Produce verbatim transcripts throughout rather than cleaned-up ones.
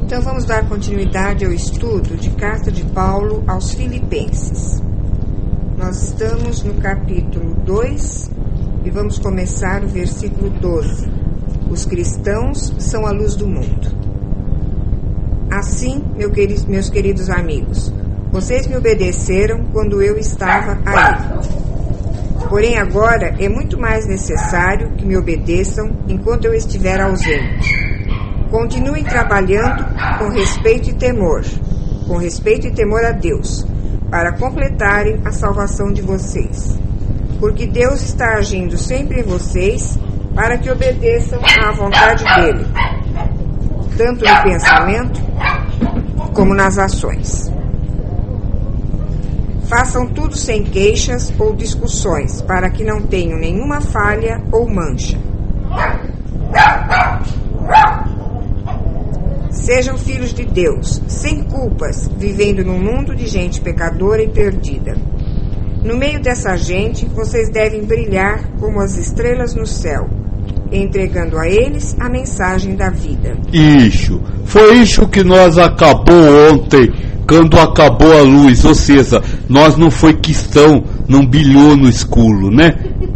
Então vamos dar continuidade ao estudo de Carta de Paulo aos Filipenses. Nós estamos no capítulo dois e vamos começar o versículo doze. Os cristãos são a luz do mundo. Assim, meu querido, meus queridos amigos, vocês me obedeceram quando eu estava aí. Porém, agora é muito mais necessário que me obedeçam enquanto eu estiver ausente. Continuem trabalhando com respeito e temor, com respeito e temor a Deus, para completarem a salvação de vocês. Porque Deus está agindo sempre em vocês para que obedeçam à vontade dele, tanto no pensamento como nas ações. Façam tudo sem queixas ou discussões, para que não tenham nenhuma falha ou mancha. Sejam filhos de Deus, sem culpas, vivendo num mundo de gente pecadora e perdida. No meio dessa gente, vocês devem brilhar como as estrelas no céu, entregando a eles a mensagem da vida. Isso, foi isso que nós acabou ontem, quando acabou a luz, ou seja, nós não foi cristão, não brilhou no escuro, né?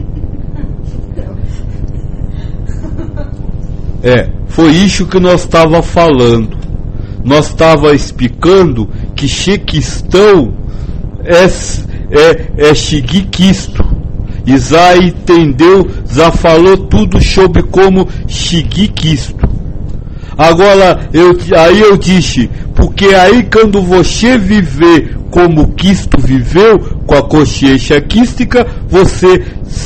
É, foi isso que nós estava falando. Nós estava explicando que ser cristão é, é, é seguir Cristo. E já entendeu, já falou tudo sobre como seguir Cristo. Agora, eu, aí eu disse, porque aí quando você viver como Cristo viveu, com a consciência crística, você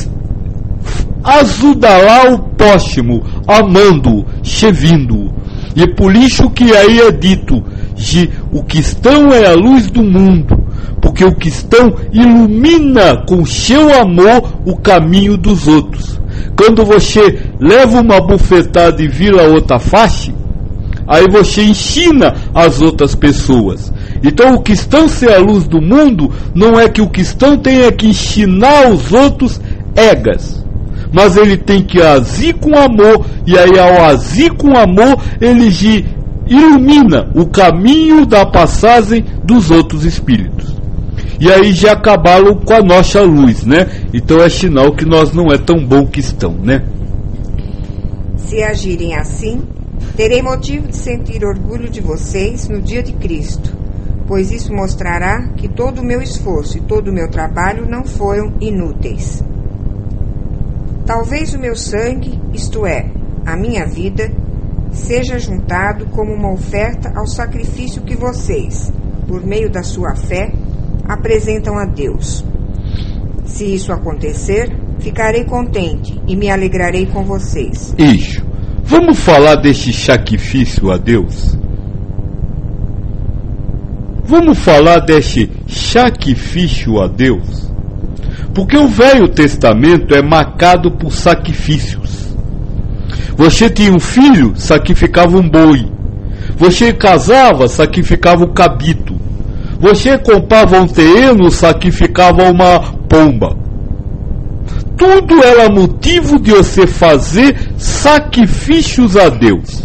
ajudará o próximo, amando-o, servindo-o. E por isso que aí é dito, de, o cristão é a luz do mundo, porque o cristão ilumina com seu amor o caminho dos outros. Quando você leva uma bufetada e vira outra face, aí você ensina as outras pessoas. Então o cristão ser a luz do mundo não é que o cristão tenha que ensinar os outros egas, mas ele tem que agir com amor, e aí ao agir com amor ele ilumina o caminho da passagem dos outros espíritos. E aí já acabaram com a nossa luz, né? Então é sinal que nós não é tão bom cristão, né? Se agirem assim, terei motivo de sentir orgulho de vocês no dia de Cristo, pois isso mostrará que todo o meu esforço e todo o meu trabalho não foram inúteis. Talvez o meu sangue, isto é, a minha vida, seja juntado como uma oferta ao sacrifício que vocês, por meio da sua fé, apresentam a Deus. Se isso acontecer, ficarei contente e me alegrarei com vocês. Isso. Vamos falar deste sacrifício a Deus? Vamos falar deste sacrifício a Deus? Porque o Velho Testamento é marcado por sacrifícios. Você tinha um filho, sacrificava um boi. Você casava, sacrificava um cabrito. Você comprava um terreno, sacrificava uma pomba. Tudo era motivo de você fazer sacrifícios a Deus.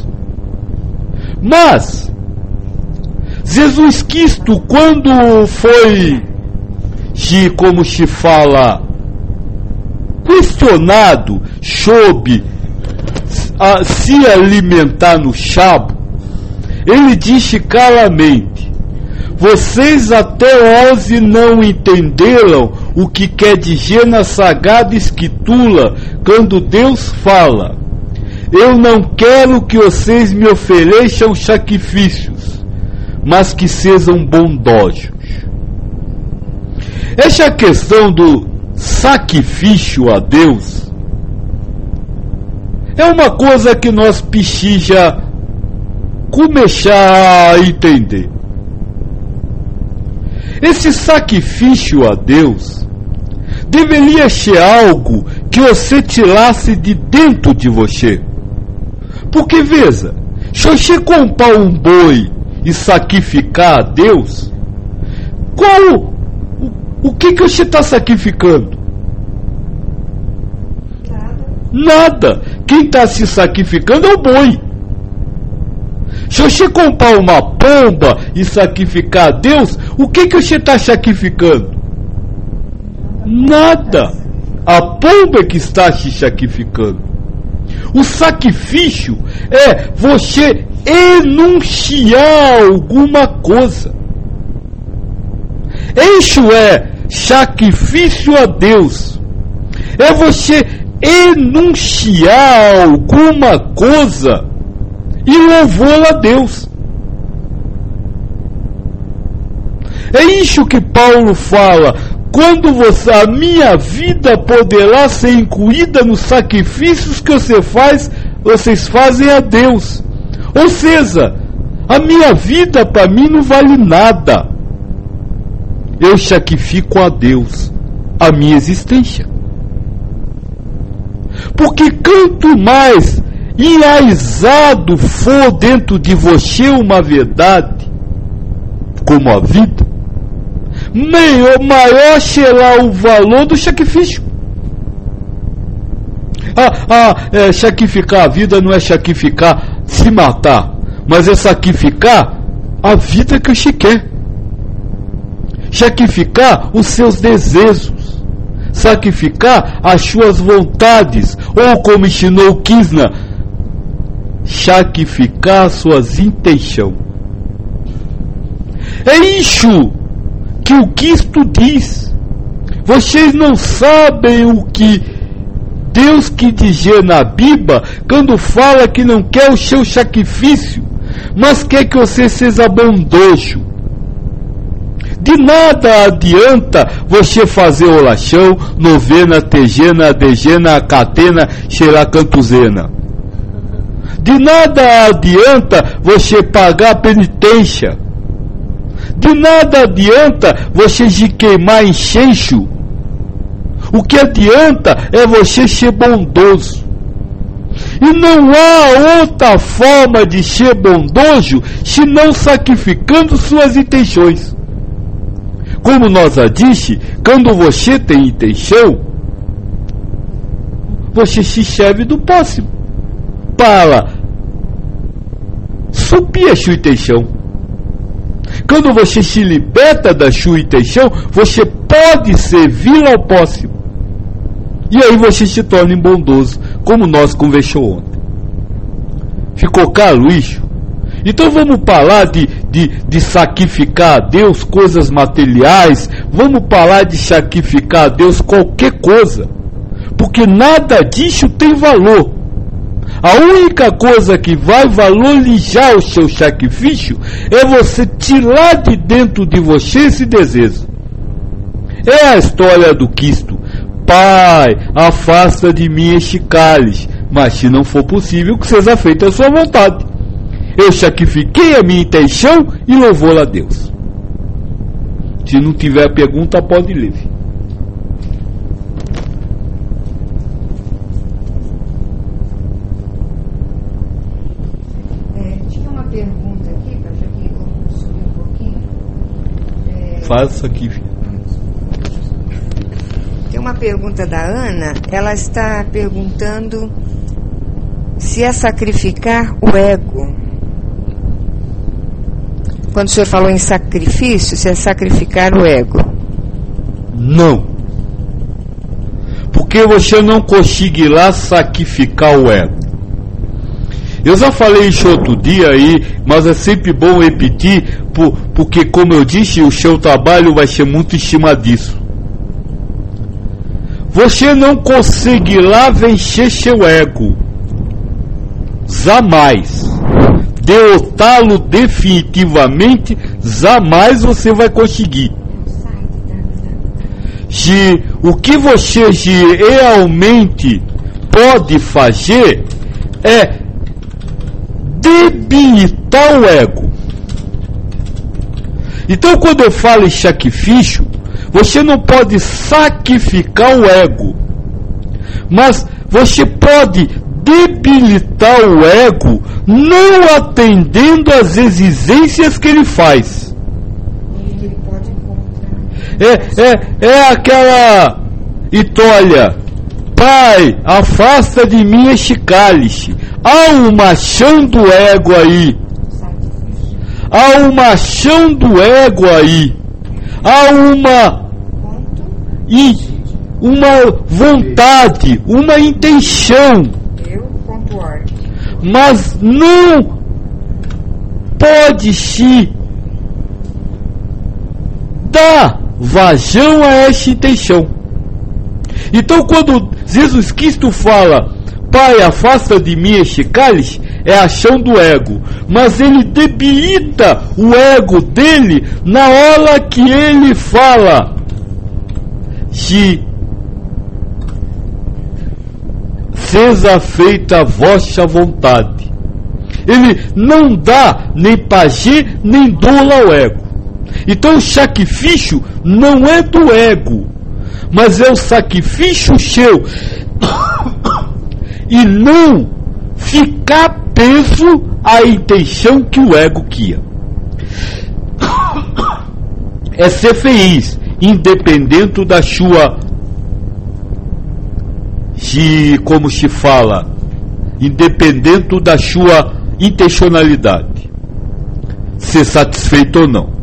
Mas Jesus Cristo, quando foi, como se fala, questionado sobre a, se alimentar no sábado, ele disse claramente: vocês até hoje não entenderam o que quer dizer na Sagrada Escritura, quando Deus fala: eu não quero que vocês me ofereçam sacrifícios, mas que sejam bondosos. Essa questão do sacrifício a Deus é uma coisa que nós precisamos começar a entender. Esse sacrifício a Deus deveria ser algo que você tirasse de dentro de você. Porque veja, se você comprar um boi e sacrificar a Deus, qual o, o que, que você está sacrificando? Nada. Nada. Quem está se sacrificando é o boi. Se você comprar uma pomba e sacrificar a Deus, o que, que você está sacrificando? Nada. A pomba é que está se sacrificando. O sacrifício é você enunciar alguma coisa. Isso é sacrifício a Deus. É você enunciar alguma coisa e louvor a Deus. É isso que Paulo fala. Quando você, a minha vida poderá ser incluída nos sacrifícios que você faz, vocês fazem a Deus. Ou seja, a minha vida para mim não vale nada. Eu sacrifico a Deus a minha existência. Porque quanto mais enraizado for dentro de você uma verdade, como a vida, maior, maior será o valor do sacrifício. Ah, ah, é, sacrificar a vida não é sacrificar se matar, mas é sacrificar a vida que você quer. Sacrificar os seus desejos, sacrificar as suas vontades, ou como ensinou Krishna, sacrificar suas intenções. É isso que o Cristo diz. Vocês não sabem o que Deus quis dizer na Bíblia quando fala que não quer o seu sacrifício, mas quer que você seja bondoso. De nada adianta você fazer oração, novena, tegena, degena, catena, xeracantuzena. De nada adianta você pagar a penitência. De nada adianta você se queimar incenso. O que adianta é você ser bondoso. E não há outra forma de ser bondoso senão sacrificando suas intenções. Como nós já disse, quando você tem intenção, você se serve do próximo para suprir a sua intenção. Quando você se liberta da sua intenção, você pode servir ao próximo. E aí você se torna bondoso, como nós conversamos ontem. Ficou claro isso? Então vamos parar de, de, de sacrificar a Deus coisas materiais, vamos parar de sacrificar a Deus qualquer coisa, porque nada disso tem valor. A única coisa que vai valorizar o seu sacrifício é você tirar de dentro de você esse desejo. É a história do Cristo. Pai, afasta de mim este cálice, mas se não for possível, que seja feita a sua vontade. Eu sacrifiquei a minha intenção e louvor a Deus. Se não tiver pergunta, pode ler. É, tinha uma pergunta aqui, já que eu subi um pouquinho. É... Faça aqui. Tem uma pergunta da Ana, ela está perguntando se é sacrificar o ego. Quando o senhor falou em sacrifício, se é sacrificar o ego. Não. Porque você não consegue lá sacrificar o ego. Eu já falei isso outro dia aí, mas é sempre bom repetir, por, porque como eu disse, o seu trabalho vai ser muito em cima disso. Você não consegue lá vencer seu ego. Jamais. Derrotá-lo definitivamente, jamais você vai conseguir. Se o que você realmente pode fazer é debilitar o ego. Então, quando eu falo em sacrifício, você não pode sacrificar o ego, mas você pode debilitar o ego não atendendo às exigências que ele faz. É, é, é aquela história: Pai, afasta de mim este cálice. Há uma ação do ego aí. há uma ação do ego aí, há uma, uma vontade, uma intenção, eu concordo, mas não pode se dar vazão a essa intenção. Então, quando Jesus Cristo fala, Pai, afasta de mim este cálice, é a ação do ego, mas ele debilita o ego dele na hora que ele fala de seja feita a vossa vontade. Ele não dá nem prazer nem dor ao ego. Então o sacrifício não é do ego, mas é o sacrifício seu, e não ficar preso à intenção que o ego quer. É ser feliz, independente da sua, de, como se fala, independente da sua intencionalidade, ser satisfeito ou não.